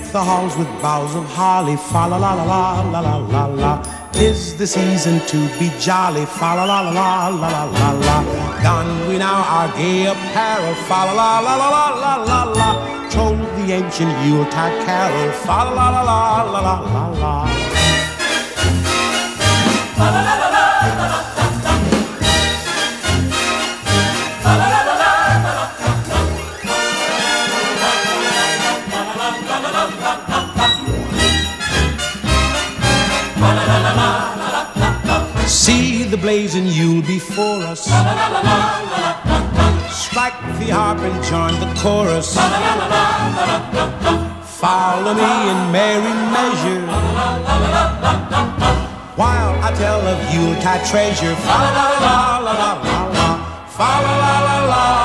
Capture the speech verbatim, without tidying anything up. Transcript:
the halls with boughs of holly. Fa la la la la la la la la. 'Tis the season to be jolly. Fa la la la la la la la la. Don we now our gay apparel. Fa la la la la la la la la. Troll the ancient Yuletide carol. Fa la la la la la la la la. Fa la la la la la la. See the blazing Yule before us. Strike the harp and join the chorus. Follow me in merry measure while I tell of Yuletide treasure. Fa la la la la la la la. Fa la la la la.